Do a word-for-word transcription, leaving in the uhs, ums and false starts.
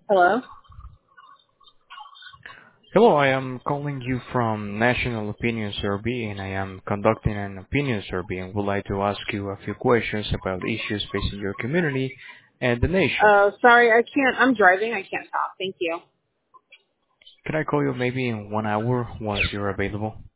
Hello? Hello, I am calling you from National Opinion Survey, and I am conducting an opinion survey and would like to ask you a few questions about issues facing your community and the nation. Uh, sorry, I can't. I'm driving. I can't talk. Thank you. Can I call you maybe in one hour once you're available?